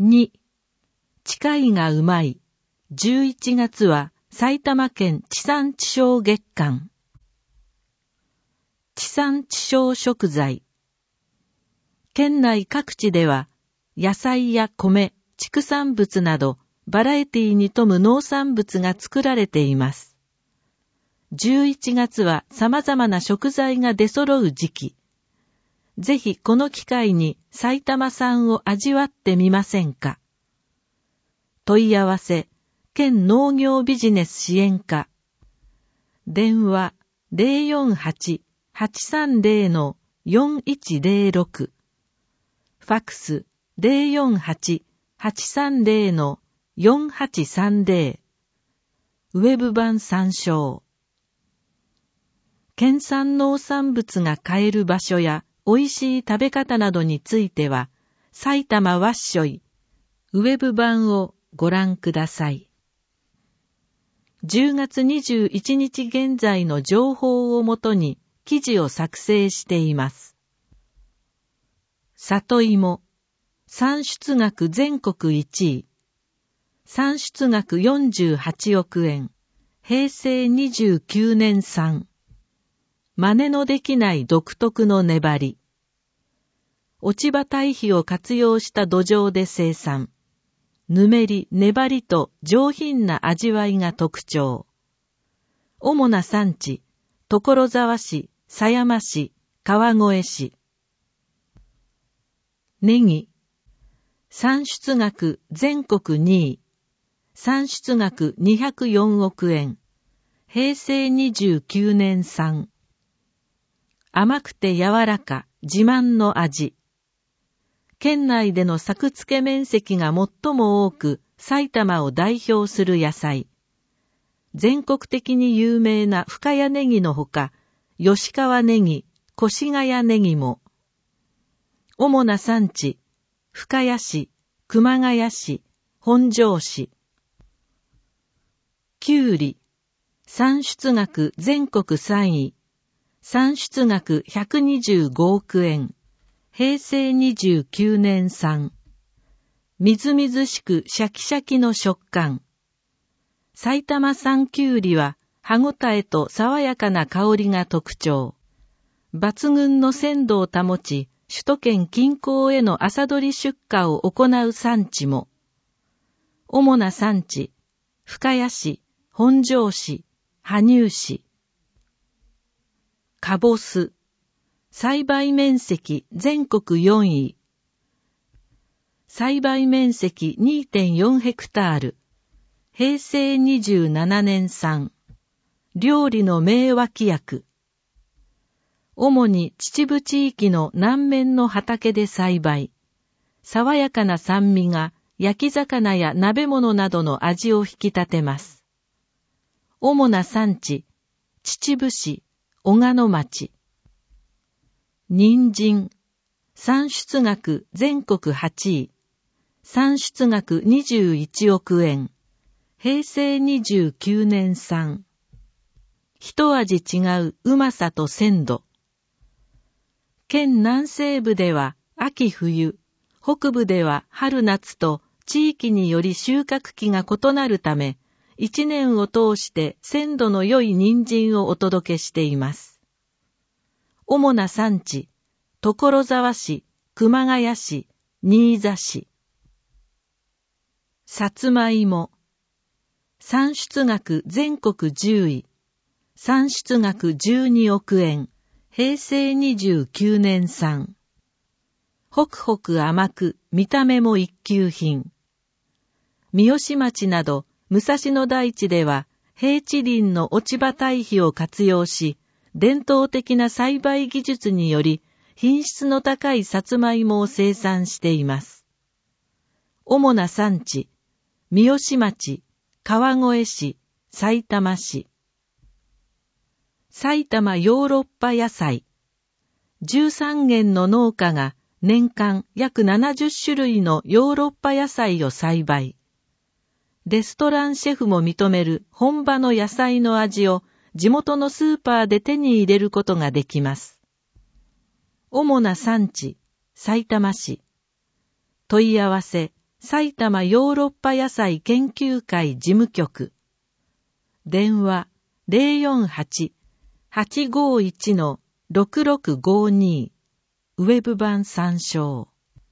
2、地貝がうまい。11月は埼玉県地産地消月間。地産地消食材。県内各地では野菜や米、畜産物などバラエティに富む農産物が作られています。11月は様々な食材が出揃う時期。ぜひこの機会に埼玉産を味わってみませんか。問い合わせ、県農業ビジネス支援課。電話048-830-4106。ファクス048-830-4830。ウェブ版参照。県産農産物が買える場所や美味しい食べ方などについては、埼玉わっしょい、ウェブ版をご覧ください。10月21日現在の情報をもとに記事を作成しています。里芋、産出額全国1位。産出額48億円。平成29年産。真似のできない独特の粘り。落ち葉堆肥を活用した土壌で生産。ぬめり、粘りと上品な味わいが特徴。主な産地、所沢市、狭山市、川越市。ネギ。産出額全国2位。産出額204億円。平成29年産。甘くて柔らか、自慢の味。県内での作付け面積が最も多く、埼玉を代表する野菜。全国的に有名な深谷ネギのほか、吉川ネギ、越谷ネギも。主な産地、深谷市、熊谷市、本庄市。きゅうり。産出額全国3位。産出額125億円。平成29年産。みずみずしくシャキシャキの食感。埼玉産きゅうりは歯ごたえと爽やかな香りが特徴。抜群の鮮度を保ち、首都圏近郊への朝取り出荷を行う産地も。主な産地、深谷市、本庄市、羽生市。かぼす。栽培面積全国4位。栽培面積 2.4 ヘクタール。平成27年産。料理の名脇役。主に秩父地域の南面の畑で栽培。爽やかな酸味が焼き魚や鍋物などの味を引き立てます。主な産地、秩父市、小鹿野町。人参。産出額全国8位。産出額21億円。平成29年産。一味違ううまさと鮮度。県南西部では秋冬、北部では春夏と地域により収穫期が異なるため、一年を通して鮮度の良い人参をお届けしています。主な産地、所沢市、熊谷市、新座市。さつまいも。産出額全国10位。産出額12億円。平成29年産。ホクホク甘く、見た目も一級品。三好町など、武蔵野台地では、平地林の落ち葉堆肥を活用し、伝統的な栽培技術により、品質の高いさつまいもを生産しています。主な産地、三好町、川越市、さいたま市。埼玉ヨーロッパ野菜。13軒の農家が年間約70種類のヨーロッパ野菜を栽培。レストランシェフも認める本場の野菜の味を地元のスーパーで手に入れることができます。主な産地、さいたま市。問い合わせ埼玉ヨーロッパ野菜研究会事務局。電話048-851-6652。ウェブ版参照。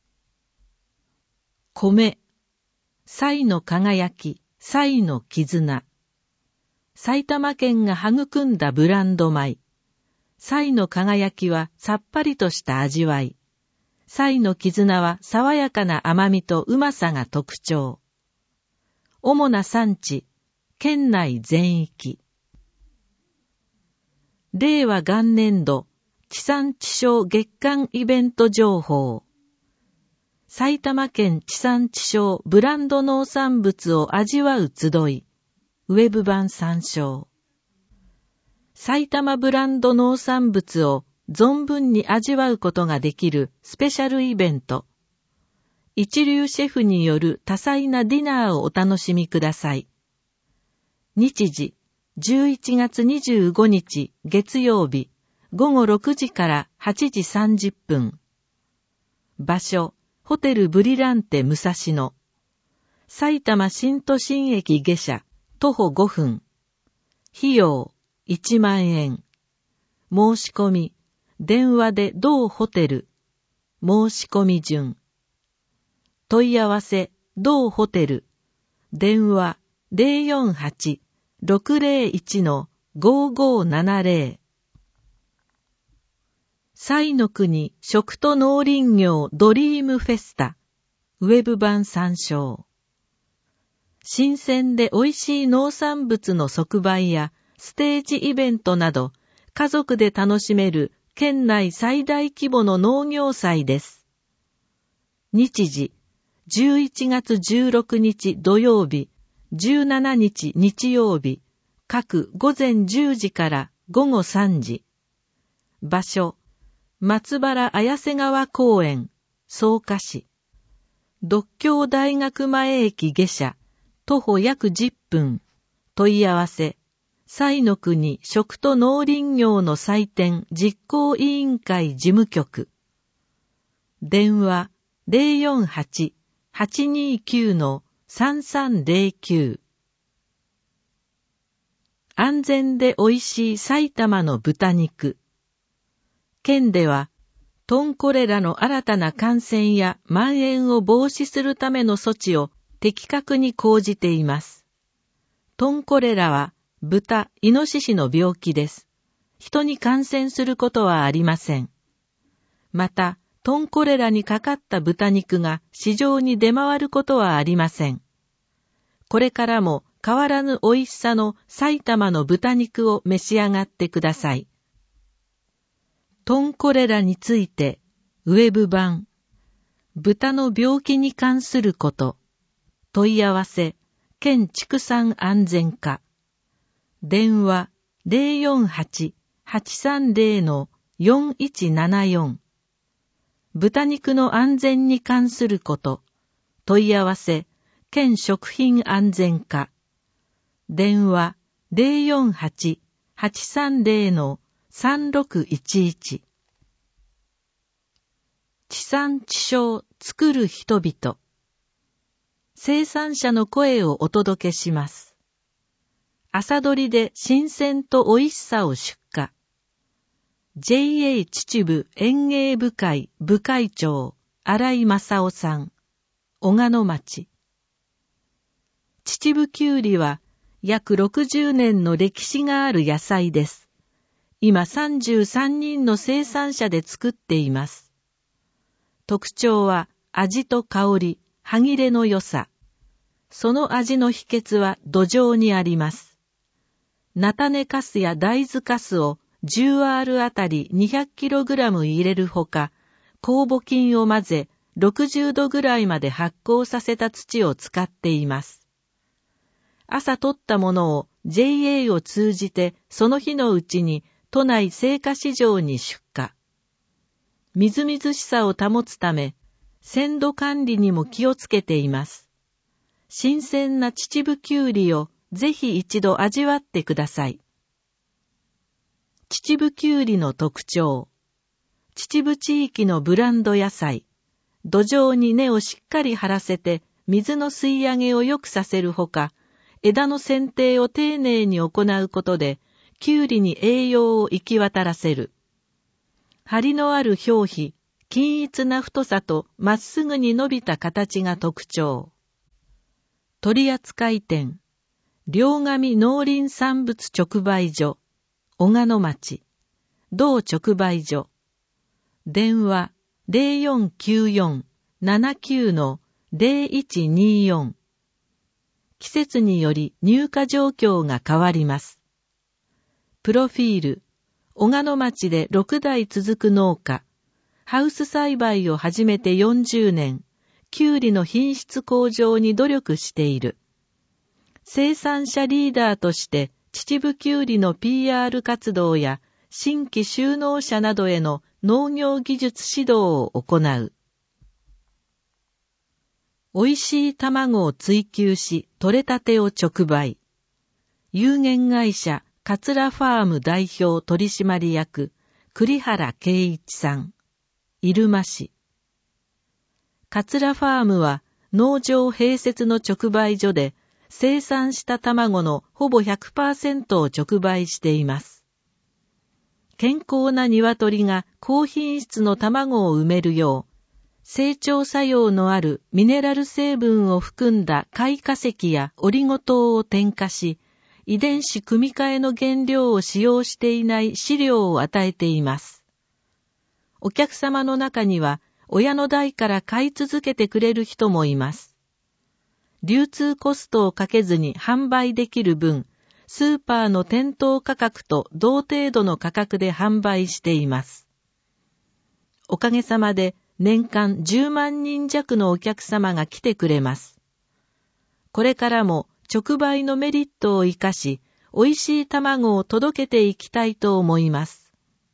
米。彩の輝き、彩の絆。埼玉県が育んだブランド米。彩の輝きはさっぱりとした味わい。彩の絆は爽やかな甘みとうまさが特徴。主な産地、県内全域。令和元年度、地産地消月間イベント情報。埼玉県地産地消ブランド農産物を味わう集い。ウェブ版参照。埼玉ブランド農産物を存分に味わうことができるスペシャルイベント。一流シェフによる多彩なディナーをお楽しみください。日時、11月25日月曜日、午後6時から8時30分。場所、ホテルブリランテ武蔵野。埼玉新都心駅下車、徒歩5分。費用、1万円。申し込み、電話で同ホテル。申し込み順。問い合わせ、同ホテル。電話、048-601-5570。彩の国食と農林業ドリームフェスタ。ウェブ版参照。新鮮で美味しい農産物の即売やステージイベントなど、家族で楽しめる県内最大規模の農業祭です。日時、11月16日土曜日、17日日曜日、各午前10時から午後3時。場所、松原綾瀬川公園、草加市。獨協大学前駅下車、徒歩約10分。問い合わせ、彩の国食と農林業の祭典実行委員会事務局。電話048-829-3309。安全で美味しい埼玉の豚肉。県では、トンコレラの新たな感染や蔓延を防止するための措置を的確に講じています。トンコレラは豚、イノシシの病気です。人に感染することはありません。また、トンコレラにかかった豚肉が市場に出回ることはありません。これからも変わらぬ美味しさの埼玉の豚肉を召し上がってください。トンコレラについて、ウェブ版、豚の病気に関すること、問い合わせ、県畜産安全課、電話048-830-4174、豚肉の安全に関すること、問い合わせ、県食品安全課、電話048-830-3611。地産地消作る人々。生産者の声をお届けします。朝どりで新鮮と美味しさを出荷。JA 秩父園芸部会部会長、新井正夫さん、小鹿野町。秩父きゅうりは約60年の歴史がある野菜です。今33人の生産者で作っています。特徴は味と香り、歯切れの良さ。その味の秘訣は土壌にあります。菜種かすや大豆かすを 10R あたり 200kg 入れるほか、酵母菌を混ぜ60度ぐらいまで発酵させた土を使っています。朝取ったものを JA を通じてその日のうちに都内青果市場に出荷。みずみずしさを保つため、鮮度管理にも気をつけています。新鮮な秩父きゅうりをぜひ一度味わってください。秩父きゅうりの特徴。秩父地域のブランド野菜。土壌に根をしっかり張らせて、 水の吸い上げを良くさせるほか、枝の剪定を丁寧に行うことで、キュウリに栄養を行き渡らせる。張りのある表皮、均一な太さとまっすぐに伸びた形が特徴。取扱店、両上農林産物直売所、小鹿野町、同直売所。電話 0494-79-0124。季節により入荷状況が変わります。プロフィール、小鹿野町で6代続く農家、ハウス栽培を始めて40年、キュウリの品質向上に努力している。生産者リーダーとして秩父キュウリの PR 活動や新規就農者などへの農業技術指導を行う。美味しい卵を追求し、取れたてを直売。有限会社桂ファーム代表取締役栗原圭一さん、入間市。桂ファームは農場併設の直売所で生産した卵のほぼ 100% を直売しています。健康な鶏が高品質の卵を産めるよう、整腸作用のあるミネラル成分を含んだ貝化石やオリゴ糖を添加し、遺伝子組み換えの原料を使用していない飼料を与えています。お客様の中には、親の代から買い続けてくれる人もいます。流通コストをかけずに販売できる分、スーパーの店頭価格と同程度の価格で販売しています。おかげさまで年間10万人弱のお客様が来てくれます。これからも直売のメリットを生かし、美味しい卵を届けていきたいと思います。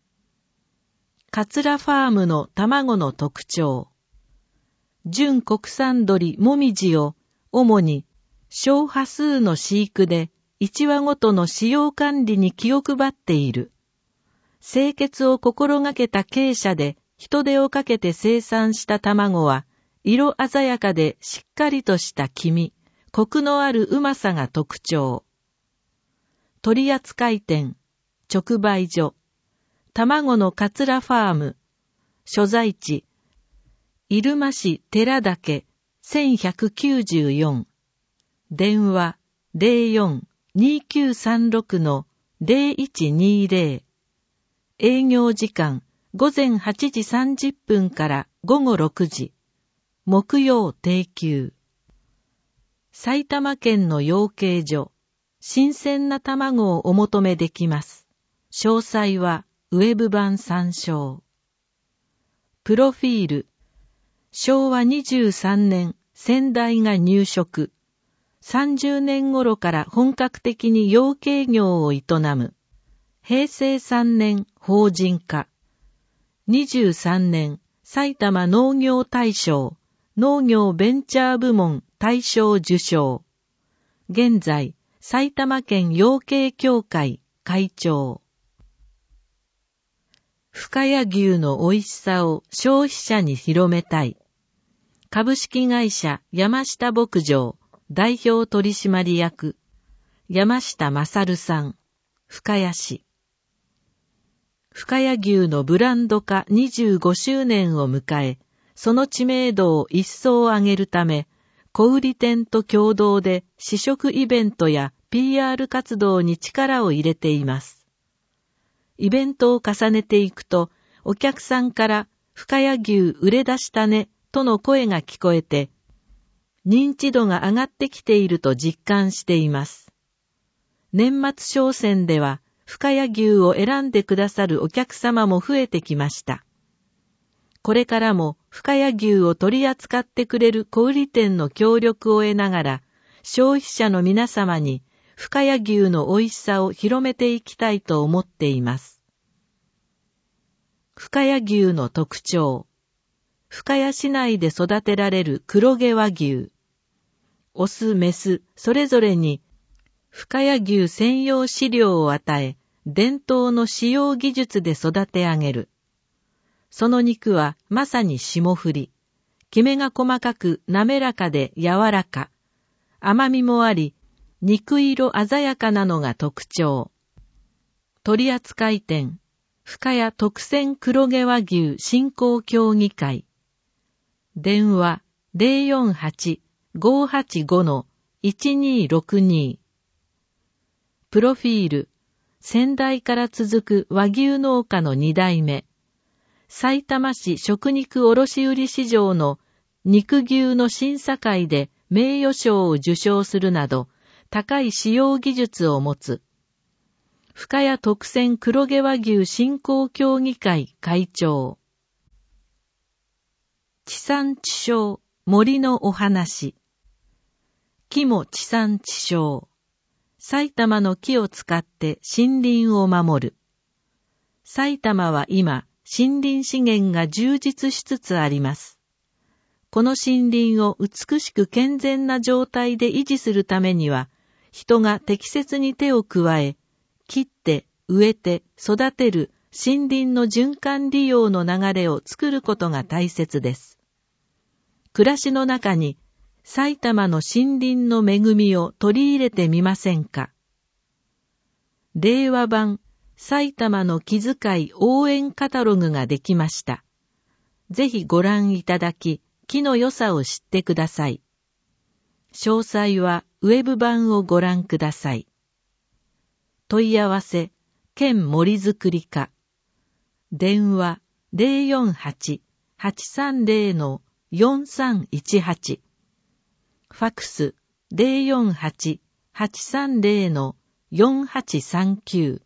桂ファームの卵の特徴。純国産鶏もみじを主に小波数の飼育で1羽ごとの使用管理に気を配っている。清潔を心がけた鶏舎で人手をかけて生産した卵は色鮮やかでしっかりとした黄身、コクのあるうまさが特徴。取扱店、直売所、卵の桂ファーム、所在地、入間市寺岳1194、電話 04-2936-0120、営業時間午前8時30分から午後6時、木曜定休。埼玉県の養鶏所、新鮮な卵をお求めできます。詳細はウェブ版参照。プロフィール、昭和23年、先代が入植。30年頃から本格的に養鶏業を営む。平成3年、法人化。23年、埼玉農業大賞、農業ベンチャー部門大賞受賞。現在、埼玉県養鶏協会会長。深谷牛の美味しさを消費者に広めたい。株式会社山下牧場代表取締役山下勝さん、深谷市。深谷牛のブランド化25周年を迎え、その知名度を一層上げるため、小売店と共同で試食イベントや PR 活動に力を入れています。イベントを重ねていくと、お客さんから深谷牛売れ出したねとの声が聞こえて、認知度が上がってきていると実感しています。年末商戦では、深谷牛を選んでくださるお客様も増えてきました。これからも深谷牛を取り扱ってくれる小売店の協力を得ながら、消費者の皆様に深谷牛の美味しさを広めていきたいと思っています。深谷牛の特徴。深谷市内で育てられる黒毛和牛。オス、メス、それぞれに深谷牛専用飼料を与え、伝統の飼養技術で育て上げる。その肉はまさに霜降り。 きめが細かく滑らかで柔らか、甘みもあり、肉色鮮やかなのが特徴。取扱店、深谷特選黒毛和牛振興協議会。電話048-585-1262。プロフィール、先代から続く和牛農家の2代目。さいたま市食肉卸売市場の肉牛の審査会で名誉賞を受賞するなど、高い使用技術を持つ。深谷特選黒毛和牛振興協議会会長。地産地消、森のお話。木も地産地消。埼玉の木を使って森林を守る。埼玉は今、森林資源が充実しつつあります。この森林を美しく健全な状態で維持するためには、人が適切に手を加え、切って植えて育てる森林の循環利用の流れを作ることが大切です。暮らしの中に埼玉の森林の恵みを取り入れてみませんか。令和版埼玉の気遣い応援カタログができました。ぜひご覧いただき、木の良さを知ってください。詳細はウェブ版をご覧ください。問い合わせ、県森づくり課。電話048-830-4318。ファクス048-830-4839。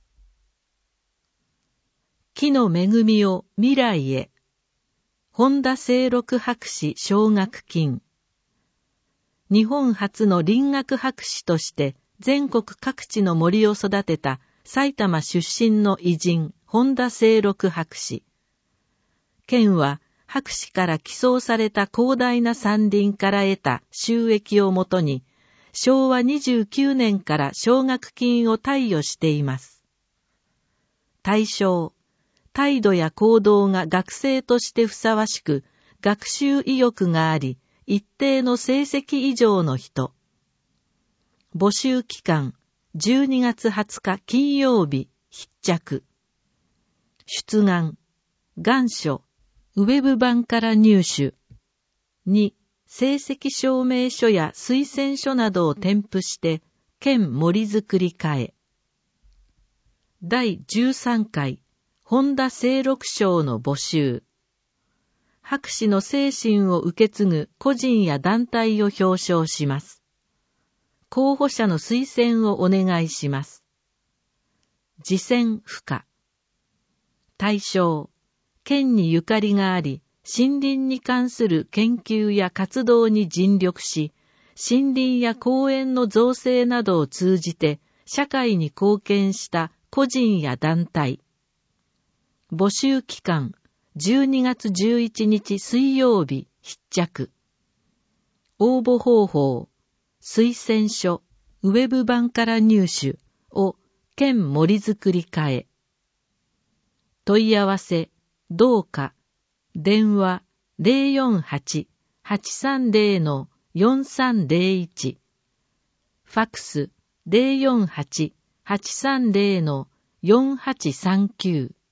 木の恵みを未来へ。本田清六博士奨学金。日本初の林学博士として全国各地の森を育てた埼玉出身の偉人、本田清六博士。県は博士から寄贈された広大な山林から得た収益をもとに、昭和29年から奨学金を貸与しています。対象、態度や行動が学生としてふさわしく、学習意欲があり、一定の成績以上の人。募集期間、12月20日金曜日、必着。出願、願書、ウェブ版から入手。2、成績証明書や推薦書などを添付して、県森づくり課へ。第13回、本田清六賞の募集。博士の精神を受け継ぐ個人や団体を表彰します。候補者の推薦をお願いします。次戦不可。対象、県にゆかりがあり、森林に関する研究や活動に尽力し、森林や公園の造成などを通じて社会に貢献した個人や団体。募集期間、12月11日水曜日、必着。応募方法、推薦書、ウェブ版から入手を県森づくり課へ。問い合わせ、どうか、電話048-830-4301。ファクス048-830-4839。